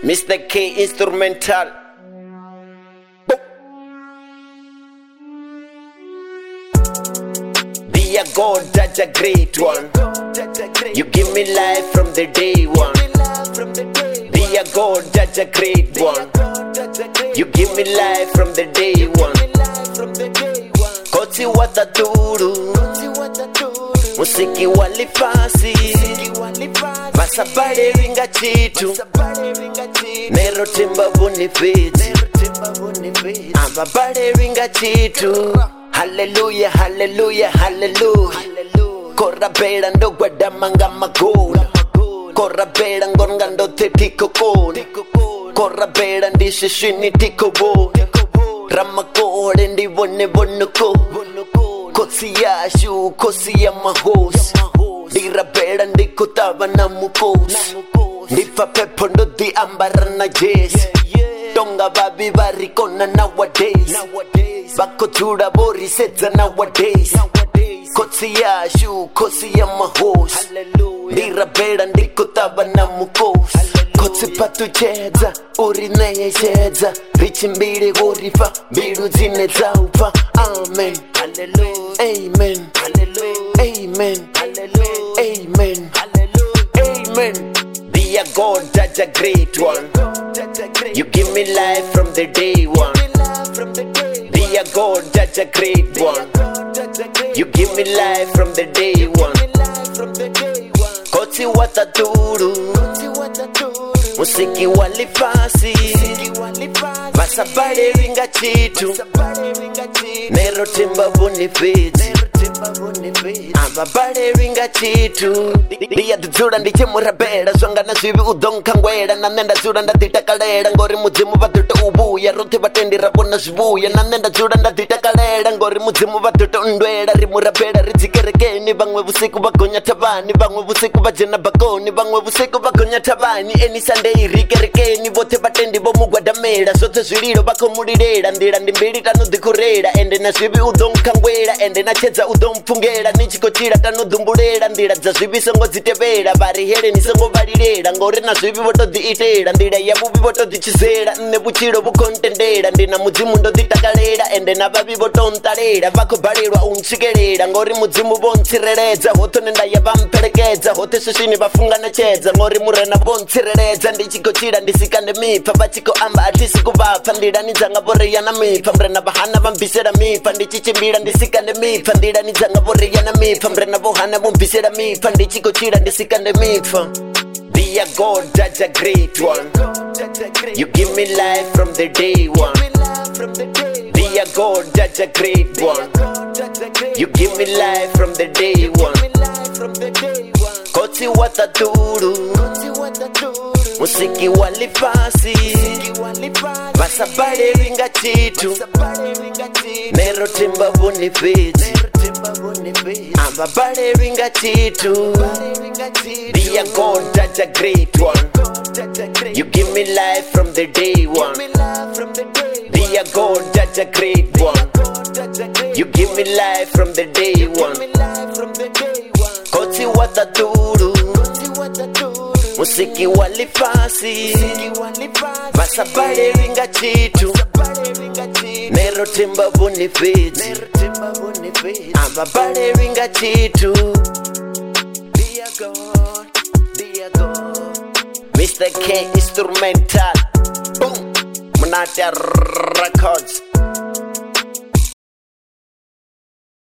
Mr. K Instrumental. Be a God, that's a great one. You give me life from the day one. Be a God, that's a great one. You give me life from the day one. Koti wataturu musiki walifasi basabale ringa chitu nero timba bonifiti ambabale ringa chitu. Hallelujah, hallelujah, hallelujah. Korabera ndo guadamanga magona. Korabera ngonga ndo tetiko kone. Korabera ndishishini tiko bone. Ramakore ndi bone bonoko. Kosi yashu, kosi ya mahosi. Dirabera ndikutaba na mukosi. Ndifa pepo ndo di ambara na jesi. Tonga babi barikona nowadays. Bako tura bori setza nowadays. Kosi yashu, kosi ya mahosi. Dirabera ndikutaba na mukosi. Kotsi patuchedza, uri neyechedza. Richi mbiri urifa, mbiru dzine dzaupa. Amen, hallelujah, amen, hallelujah, amen, hallelujah, amen, hallelujah, amen. Be a God, that's a great one. You give me life from the day one. Be a God, that's a great one. You give me life from the day one. Koti wataturu musiki walifasi basabale ringa chitu nero timba bonifiti ambabale ringa chitu. Ndiya dzura ndichimurabera zonga na zvivi udonka ngwera nanenda dzura ndaditakalera ngori mudzimu vaduto ubuya rote vatendira bona zvibuya nanenda dzura ndaditakalera ngori mudzimu vaduto ndwera rimurabera ridzikerekeni vamwe vusiku vagonya tavani vamwe vusiku vajena bakoni vamwe vusiku vagonya tavani eni Sunday rikerekeni vote vatendi vomugwadamera zvotse zvililo vakomulirera ndira ndimbiri tanodhikurera ende na zvivi udonka ngwera ende nachedza udompfungera nichikochira tanodhumbulera ndira dza zvivi songodzitevera vari here nisongovarirera ngori na zvivi votodhiitera ndira yavuvi votodhichizera nne vuchiro vukontendera ndina mudzimu ndodhitakalera ende na vavi votontarera vakobhalirwa unchikerera ngori mudzimu vontsireredza hoto nenda yavamperekedza hote svisvini vafungana chedza ngori murena vontsireredza ndichikochira ndisikande mipfa vachikoamba atisi kuvapfa ndira nidzanga voreyana mipfa mrena vahana vambisera mipfa ndichichimbira ndisikande mipfa ndira nidzanga voreyana mipfa mrena vohana vombisera mipfa ndichikochira ndisikande mipfa. Be a God, that's a great one. You give me life from the day one. Be a God, that's a great one. You give me life from the day one. Koti wataturu musiki walifasi basabale ringa chitu nero timba bonifiti ambabale ringa chitu. Be a God, that's a great one. You give me life from the day one. Be a God, that's a great one. You give me life from the day one. Koti wataturu musiki walifasi basabale ringa chitu nero timba bonifiti ambabale ringa chitu. Be a God, be a God. Mr. K Instrumental. Boom. Monata Records.